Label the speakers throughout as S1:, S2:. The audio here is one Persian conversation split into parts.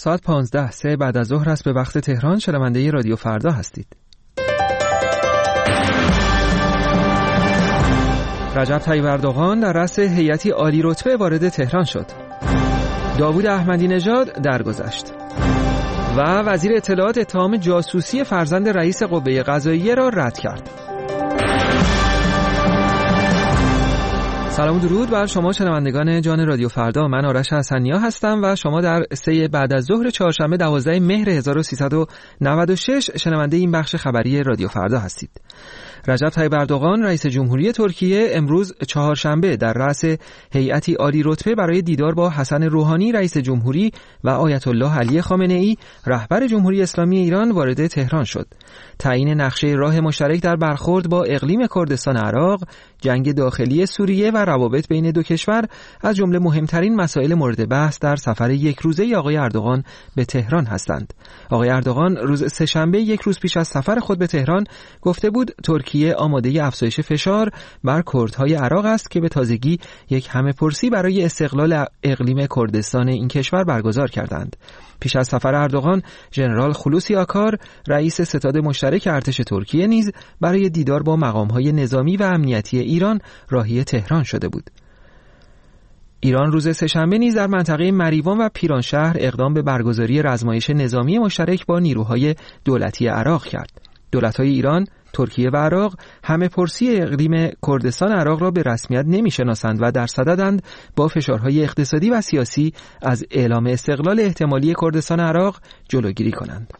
S1: ساعت 15 بعد از ظهر است به وقت تهران. شنونده رادیو فردا هستید. رجب طیب اردوغان در رأس هیئتی عالی رتبه وارد تهران شد. داوود احمدی نژاد درگذشت. و وزیر اطلاعات اتهام جاسوسی فرزند رئیس قوه قضاییه را رد کرد. سلام و درود بر شما شنوندگان جان رادیو فردا. من آرش حسنیا هستم و شما در 3 بعد از ظهر چهارشنبه 12 مهر 1396 شنونده این بخش خبری رادیو فردا هستید. رجب طیب اردوغان رئیس جمهوری ترکیه امروز چهارشنبه در رأس هیئتی عالی رتبه برای دیدار با حسن روحانی رئیس جمهوری و آیت الله علی خامنه‌ای رهبر جمهوری اسلامی ایران وارد تهران شد. تعیین نقشه راه مشترک در برخورد با اقلیم کردستان عراق، جنگ داخلی سوریه و روابط بین دو کشور از جمله مهمترین مسائل مورد بحث در سفر یک روزه آقای اردوغان به تهران هستند. آقای اردوغان روز سه‌شنبه یک روز پیش از سفر خود به تهران گفته بود ترکیه آماده افزایش فشار بر کردهای عراق است که به تازگی یک همه‌پرسی برای استقلال اقلیم کردستان این کشور برگزار کردند. پیش از سفر اردوغان، ژنرال خلوصی آکار، رئیس ستاد مشترک ارتش ترکیه نیز برای دیدار با مقام‌های نظامی و امنیتی ایران راهی تهران شده بود. ایران روز سه‌شنبه نیز در منطقه مریوان و پیرانشهر اقدام به برگزاری رزمایش نظامی مشترک با نیروهای دولتی عراق کرد. دولت‌های ایران، ترکیه و عراق همه‌پرسی اقلیم کردستان عراق را به رسمیت نمی‌شناسند و در صددند با فشارهای اقتصادی و سیاسی از اعلام استقلال احتمالی کردستان عراق جلوگیری کنند.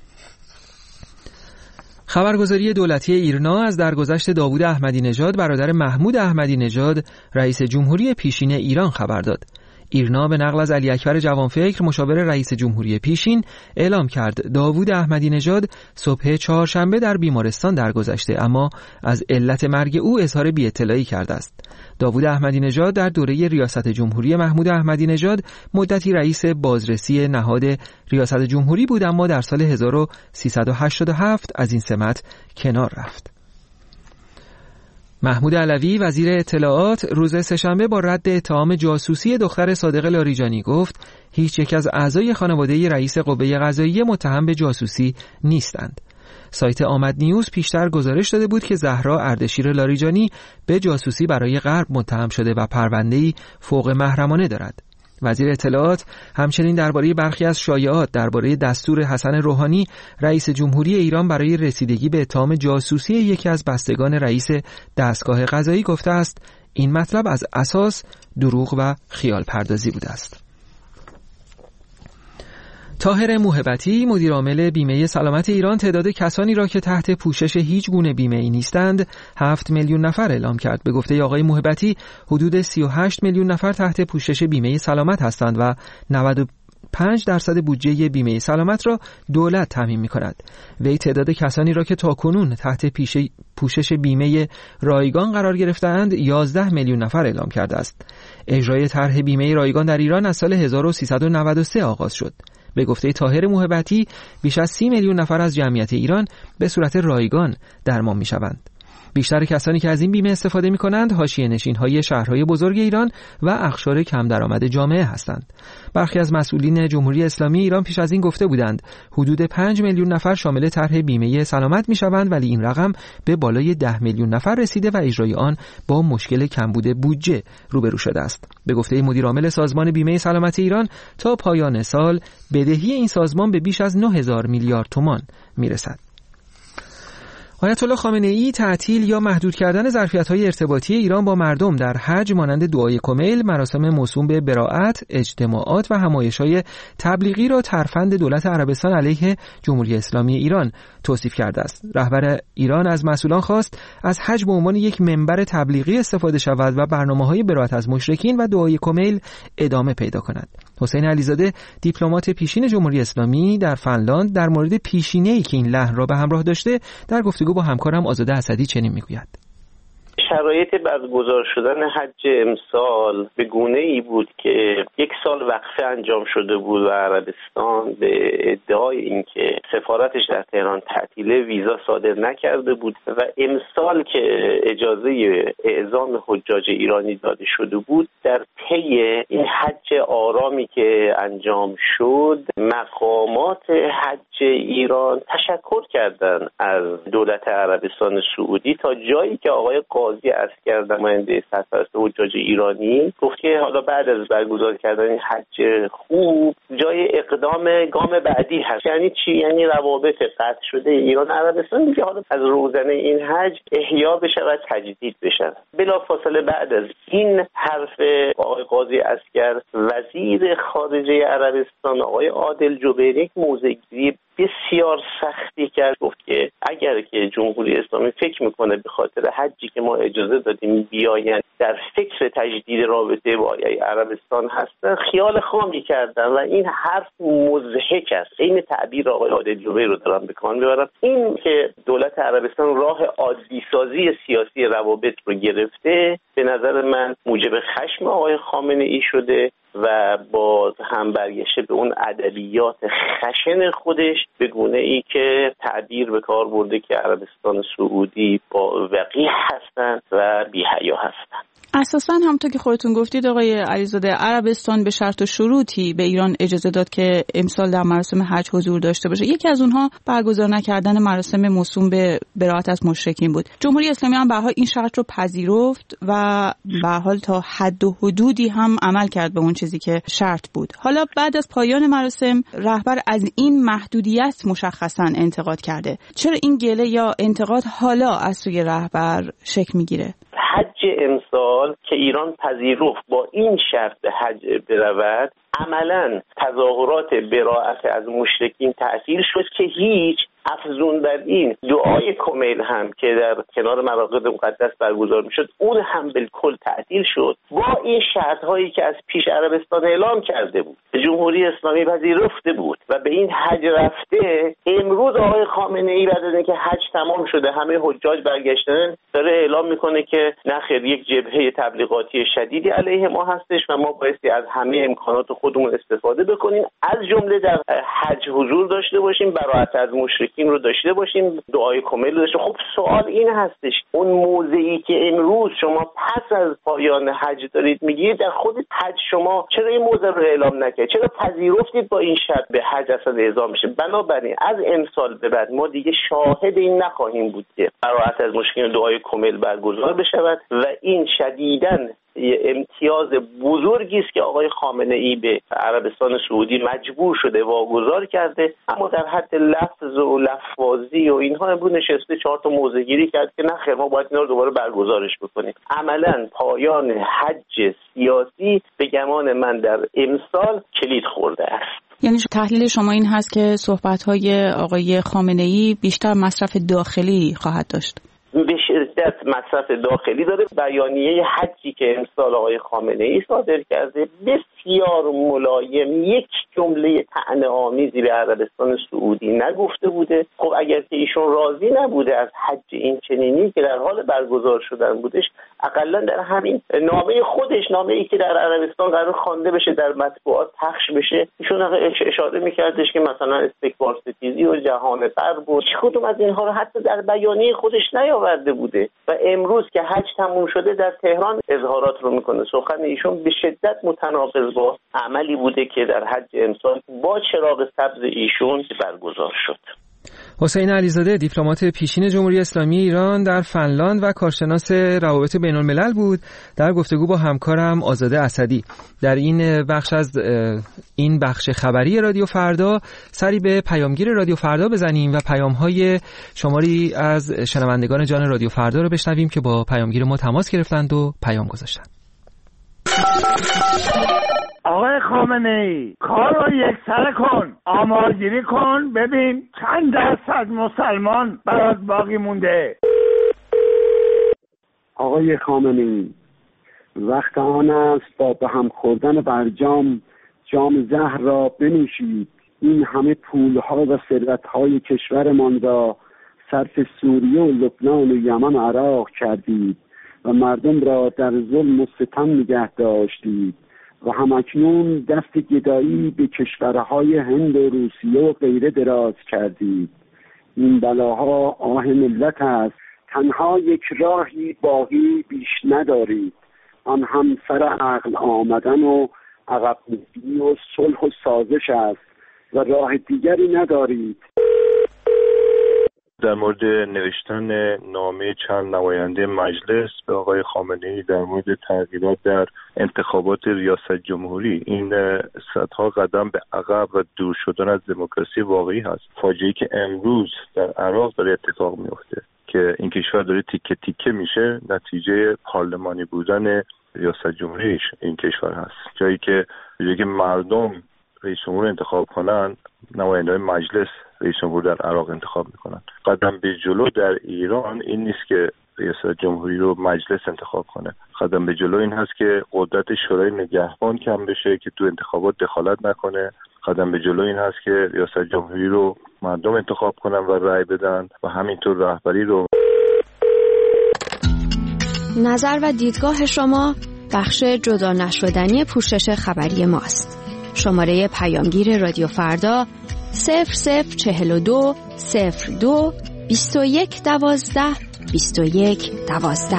S1: خبرگزاری دولتی ایرنا از درگذشت داوود احمدی نژاد برادر محمود احمدی نژاد رئیس جمهوری پیشین ایران خبر داد. ایرنا به نقل از علی اکبر جوانفکر مشاور رئیس جمهوری پیشین اعلام کرد داوود احمدی نژاد صبح چهارشنبه در بیمارستان درگذشته، اما از علت مرگ او اظهار بی‌اطلاعی کرده است. داوود احمدی نژاد در دوره ریاست جمهوری محمود احمدی نژاد مدتی رئیس بازرسی نهاد ریاست جمهوری بود، اما در سال 1387 از این سمت کنار رفت. محمود علوی وزیر اطلاعات روز سه‌شنبه با رد اتهام جاسوسی دختر صادق لاریجانی گفت هیچ یک از اعضای خانواده رئیس قوه قضاییه متهم به جاسوسی نیستند. سایت آمد نیوز پیشتر گزارش داده بود که زهرا اردشیر لاریجانی به جاسوسی برای غرب متهم شده و پرونده‌ای فوق محرمانه دارد. وزیر اطلاعات همچنین درباره برخی از شایعات درباره دستور حسن روحانی رئیس جمهوری ایران برای رسیدگی به اتهام جاسوسی یکی از بستگان رئیس دستگاه قضایی گفته است این مطلب از اساس دروغ و خیال پردازی بوده است. طاهر موهبتی مدیر عامل بیمه سلامت ایران تعداد کسانی را که تحت پوشش هیچ گونه بیمه‌ای نیستند 7 میلیون نفر اعلام کرد. به گفته آقای موهبتی حدود 38 میلیون نفر تحت پوشش بیمه سلامت هستند و 95% بودجه بیمه سلامت را دولت تامین می‌کند. وی تعداد کسانی را که تاکنون تحت پوشش بیمه رایگان قرار گرفته‌اند 11 میلیون نفر اعلام کرده است. اجرای طرح بیمه رایگان در ایران از سال 1393 آغاز شد. به گفته طاهر موهبتی بیش از 30 میلیون نفر از جمعیت ایران به صورت رایگان درمان می‌شوند. بیشتر کسانی که از این بیمه استفاده می‌کنند حاشیه‌نشین‌های شهرهای بزرگ ایران و اقشار کم درآمد جامعه هستند. برخی از مسئولین جمهوری اسلامی ایران پیش از این گفته بودند حدود 5 میلیون نفر شامل طرح بیمه سلامت می‌شوند، ولی این رقم به بالای 10 میلیون نفر رسیده و اجرای آن با مشکل کمبود بودجه روبرو شده است. به گفته مدیر عامل سازمان بیمه سلامت ایران تا پایان سال بدهی این سازمان به بیش از 9000 میلیارد تومان میرسد. آیت الله خامنه‌ای تعطیل یا محدود کردن ظرفیت‌های ارتباطی ایران با مردم در حج مانند دعای کمیل، مراسم موسوم به براءت، اجتماعات و همایش‌های تبلیغی را ترفند دولت عربستان علیه جمهوری اسلامی ایران توصیف کرده است. رهبر ایران از مسئولان خواست از حج به عنوان یک منبر تبلیغی استفاده شود و برنامه‌های براءت از مشرکین و دعای کمیل ادامه پیدا کند. حسین علیزاده دیپلمات پیشین جمهوری اسلامی در فنلاند در مورد پیشینه‌ای که این لحن را به همراه داشته در گفتگو با همکارم آزاده اسدی چنین میگوید:
S2: شرایط برگزار شدن حج امسال به گونه‌ای بود که 1 سال وقفه انجام شده بود و عربستان به ادعای اینکه سفارتش در تهران تعطیله ویزا صادر نکرده بود و امسال که اجازه اعزام حجاج ایرانی داده شده بود، در طی این حج آرامی که انجام شد مقامات حج ایران تشکر کردن از دولت عربستان سعودی تا جایی که آقای قاضی عسکر نماینده سرپرست حجاج ایرانی گفت که حالا بعد از برگزار کردن این حج خوب جای اقدام گام بعدی هست. یعنی چی؟ یعنی روابط قطع شده ایران عربستان دیگه حالا از روزنه این حج احیا بشه و تجدید بشه. بلافاصله بعد از این حرف آقای قاضی عسکر، وزیر خارجه عربستان آقای عادل جبیری موضع‌گیری بسیار سختی کرد. گفت که اگر که جمهوری اسلامی فکر میکنه به خاطر حجی که ما اجازه دادیم بیاین در فکر تجدید رابطه با عربستان هستن، خیال خامی کردن و این حرف مضحک است. این تعبیر آقای عادل جبیری رو دارم به کار میبرم. این که دولت عربستان راه عادی سازی سیاسی روابط رو گرفته، به نظر من موجب خشم آقای خامنه ای شده و باز هم برگشته به اون ادبیات خشن خودش به گونه ای که تعبیر به کار برده که عربستان سعودی با وقیح هستن و بی‌حیا هستن.
S3: اساساً همونطور که خودتون گفتید آقای علیزاده، عربستان به شرط و شروطی به ایران اجازه داد که امسال در مراسم حج حضور داشته باشه. یکی از اونها برگزار نکردن مراسم موسوم به براءت از مشرکین بود. جمهوری اسلامی هم به هر حال این شرط رو پذیرفت و به هر حال تا حد و حدودی هم عمل کرد به اون چیزی که شرط بود. حالا بعد از پایان مراسم رهبر از این محدودیت مشخصاً انتقاد کرده. چرا این گله یا انتقاد حالا از سوی رهبر شکل میگیره؟
S2: حج امسال که ایران پذیرفت با این شرط به حج برود، عملاً تظاهرات براءت از مشرکین تعطیل شد که هیچ افزون بر این دعای کمیل هم که در کنار مراقد مقدس برگزار میشد اون هم بالکل تعطیل شد. با این شرط هایی که از پیش عربستان اعلام کرده بود، جمهوری اسلامی پذیرفته بود و به این حج رفته، امروز آقای خامنه ای بعد از اینکه حج تمام شده همه حجاج برگشتن داره اعلام میکنه که نخیر، یک جبهه تبلیغاتی شدیدی علیه ما هستش و ما بایستی از همه امکانات خودمون استفاده بکنیم، از جمله در حج حضور داشته باشیم، براءت از مشرکین رو داشته باشیم، دعای کمیل رو داشته. خب سوال این هستش اون موضعی که امروز شما پس از پایان حج دارید میگید، در خود حج شما چرا این موضوع رو اعلام نکردید؟ چرا پذیرفتید با این شرط به حج اصلا اعزام بشه؟ بنابراین از امسال به بعد ما دیگه شاهد این نخواهیم بود که براءت از مشرکین دعای کمیل برگزار بشود و این شدیداً امتیاز بزرگی است که آقای خامنه ای به عربستان سعودی مجبور شده واگذار کرده، اما در حد لفظ و لفاظی و اینها امروز نشسته 4 تا موضع گیری کرد که نه خیر ما باید اینا رو دوباره برگزارش بکنیم. عملاً پایان حج سیاسی به گمان من در امسال کلید خورده است.
S3: یعنی تحلیل شما این هست که صحبت‌های آقای خامنه‌ای بیشتر مصرف داخلی خواهد داشت؟
S2: به شدت مصرف داخلی داره. بیانیه حجی که امسال آقای خامنه ای صادر کرده بسیار ملایم، یک جمله طعنه‌آمیزی به عربستان سعودی نگفته بوده. خب اگر که ایشون راضی نبوده از حج این چنینی که در حال برگزار شدن بودش، حداقل در همین نامه خودش، نامه‌ای که در عربستان قرار خوانده بشه، در مطبوعات پخش بشه، ایشون اشاره می‌کردش که مثلا استکبار ستیزی و جهان غرب و کدوم از اینها رو حتی در بیانیه خودش نیاورده بوده و امروز که حج تموم شده در تهران اظهارات رو میکنه. سخن ایشون به شدت متناقض با عملی بوده که در حج امسال با چراغ سبز ایشون برگزار شد.
S1: حسین علیزاده، دیپلمات پیشین جمهوری اسلامی ایران در فنلاند و کارشناس روابط بین الملل بود، در گفتگو با همکارم آزاده اسدی. در این بخش از این بخش خبری رادیو فردا سری به پیامگیر رادیو فردا بزنیم و پیام‌های شماری از شنوندگان جان رادیو فردا رو بشنویم که با پیامگیر ما تماس گرفتند و پیام گذاشتند.
S4: آقای خامنه‌ای، کار رو یکسره کن، آمارگیری کن، ببین چند درصد مسلمان برات باقی مونده.
S5: آقای خامنه‌ای، وقت آن است با به هم خوردن برجام جام زهر را بنوشید. این همه پولها و ثروت‌های کشورمان را صرف سوریه و لبنان و یمن و عراق کردید و مردم را در ظلم و ستم نگه داشتید و همکنون دست گدایی به کشورهای هند و روسیه و غیره دراز کردید. این بلاها آه ملت است، تنها یک راهی باقی بیش ندارید، آن هم سر عقل آمدن و عقب نشینی و صلح و سازش است و راه دیگری ندارید.
S6: در مورد نوشتن نامه چند نماینده مجلس به آقای خامنه‌ای در مورد تغییرات در انتخابات ریاست جمهوری، این صدها قدم به عقب و دور شدن از دموکراسی واقعی هست. فاجعه‌ای که امروز در عراق داره اتفاق میفته که این کشور داره تیکه تیکه میشه، نتیجه پارلمانی بودن ریاست جمهوری این کشور هست. جایی که مردم رئیس جمهور انتخاب کنن، نماینده‌های مجلس رئیس جمهور در عراق انتخاب میکنن. قدم به جلو در ایران این نیست که ریاست جمهوری رو مجلس انتخاب کنه. قدم به جلو این هست که قدرت شورای نگهبان کم بشه که تو انتخابات دخالت نکنه. قدم به جلو این هست که ریاست جمهوری رو مردم انتخاب کنن و رأی بدن و همینطور رهبری رو.
S7: نظر و دیدگاه شما بخش جدا نشدنی پوشش خبری ماست. شماره پیامگیر رادیو فردا 0042 02 21 12 21 12.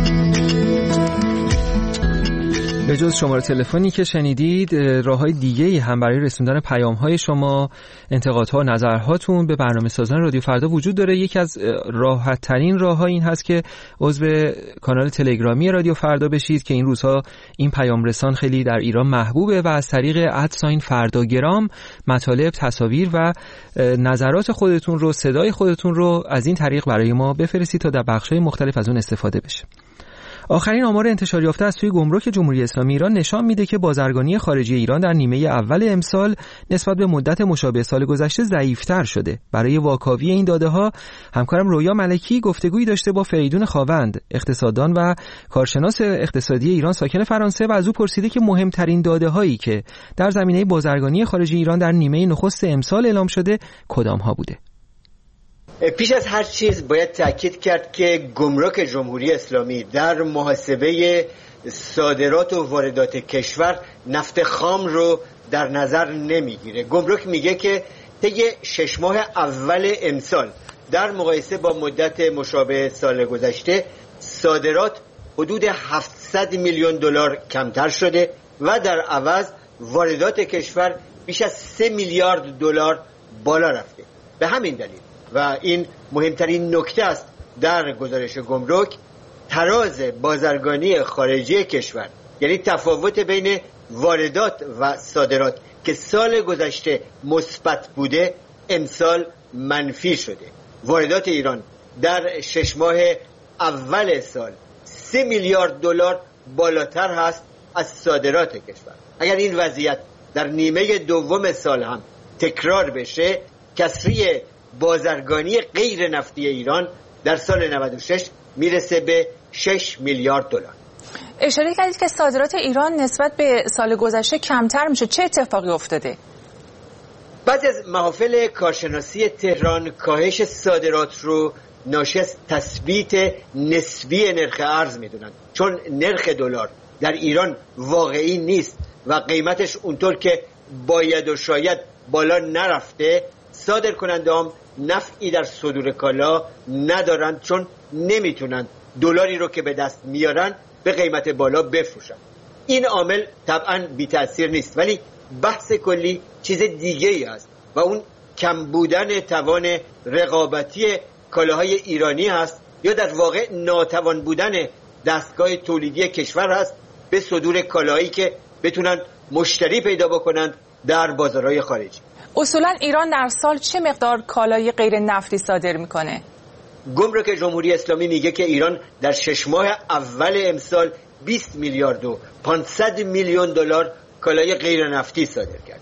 S1: به جز شماره تلفنی که شنیدید، راه‌های دیگه‌ای هم برای رسوندن پیام‌های شما، انتقادها و نظرهاتون به برنامه‌سازان رادیو فردا وجود داره. یکی از راحت‌ترین راه‌ها این هست که عضو کانال تلگرامی رادیو فردا بشید که این روزها این پیام رسان خیلی در ایران محبوبه و از طریق @فرداگرام مطالب، تصاویر و نظرات خودتون رو، صدای خودتون رو از این طریق برای ما بفرستید تا در بخش‌های مختلف از اون استفاده بشه. آخرین آمار انتشار یافته از سوی گمرک جمهوری اسلامی ایران نشان میده که بازرگانی خارجی ایران در نیمه اول امسال نسبت به مدت مشابه سال گذشته ضعیف‌تر شده. برای واکاوی این داده‌ها همکارم رویا ملکی گفتگویی داشته با فریدون خاوند، اقتصاددان و کارشناس اقتصادی ایران ساکن فرانسه، و از او پرسیده که مهمترین داده‌هایی که در زمینه بازرگانی خارجی ایران در نیمه نخست امسال اعلام شده کدام‌ها بوده.
S8: پیش از هر چیز باید تأکید کرد که گمرک جمهوری اسلامی در محاسبه صادرات و واردات کشور نفت خام رو در نظر نمیگیره. گمرک میگه که طی 6 ماه اول امسال در مقایسه با مدت مشابه سال گذشته صادرات حدود 700 میلیون دلار کمتر شده و در عوض واردات کشور بیش از 3 میلیارد دلار بالا رفته. به همین دلیل و این مهمترین نکته است در گزارش گمرک، تراز بازرگانی خارجی کشور، یعنی تفاوت بین واردات و صادرات که سال گذشته مثبت بوده امسال منفی شده. واردات ایران در 6 ماه اول سال 3 میلیارد دلار بالاتر هست از صادرات کشور. اگر این وضعیت در نیمه دوم سال هم تکرار بشه، کسری بازرگانی غیر نفتی ایران در سال 96 میرسه به 6 میلیارد دلار.
S9: اشاره کردید که صادرات ایران نسبت به سال گذشته کمتر میشه. چه اتفاقی افتاده؟
S8: بعضی از محافل کارشناسی تهران کاهش صادرات رو ناشی از تثبیت نسبی نرخ ارز میدونن، چون نرخ دلار در ایران واقعی نیست و قیمتش اونطور که باید و شاید بالا نرفته، صادر کننده هم نفعی در صدور کالا ندارن، چون نمیتونن دلاری رو که به دست میارن به قیمت بالا بفروشن. این عامل طبعا بی تأثیر نیست، ولی بحث کلی چیز دیگه ای هست و اون کم بودن توان رقابتی کالاهای ایرانی هست یا در واقع ناتوان بودن دستگاه تولیدی کشور هست به صدور کالاهایی که بتونن مشتری پیدا بکنند در بازارهای خارجی.
S9: اصولا ایران در سال چه مقدار کالای غیر نفتی صادر میکنه؟
S8: گمرک جمهوری اسلامی میگه که ایران در 6 ماه اول امسال 20 میلیارد و 500 میلیون دلار کالای غیر نفتی صادر کرد.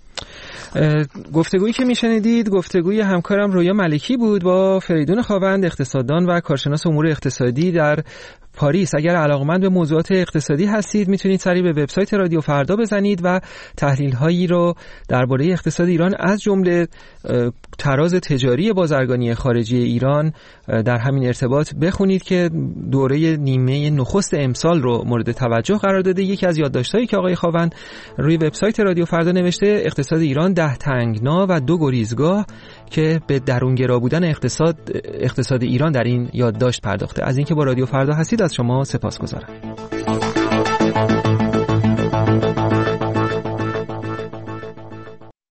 S1: گفتگویی که میشنیدید گفتگوی همکارم رویا ملکی بود با فریدون خاوند، اقتصاددان و کارشناس امور اقتصادی در پاریس. اگر علاقمند به موضوعات اقتصادی هستید میتونید سریع به وبسایت رادیو فردا بزنید و تحلیل‌هایی رو درباره اقتصاد ایران از جمله تراز تجاری بازرگانی خارجی ایران در همین ارتباط بخونید که دوره نیمه نخست امسال رو مورد توجه قرار داده. یکی از یادداشت‌هایی که آقای خاوند روی وبسایت رادیو فردا نوشته اقتصاد ایران 10 تنگنا و 2 گریزگاه که به درونگرا بودن اقتصاد ایران در این یادداشت پرداخته. از اینکه با رادیو فردا هستید از شما سپاسگزارم.